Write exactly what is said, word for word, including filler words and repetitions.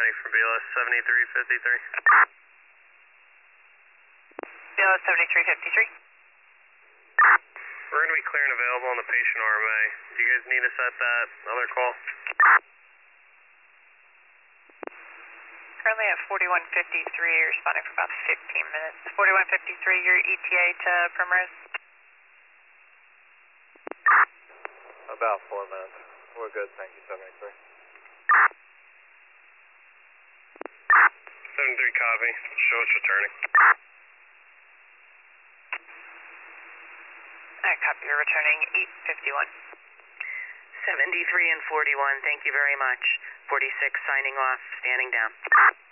responding from B L S seventy-three fifty-three. B L S seventy-three fifty-three. We're going to be clear and available on the patient R M A. Do you guys need us at that other call? Currently at forty-one fifty-three, responding for about fifteen minutes. forty-one fifty-three, your E T A to Primrose? About four minutes. We're good, thank you, seventy-three. seventy-three copy. Show us returning. Alright, copy, you're returning eight fifty-one. seventy-three and forty-one, thank you very much. forty-six signing off, standing down.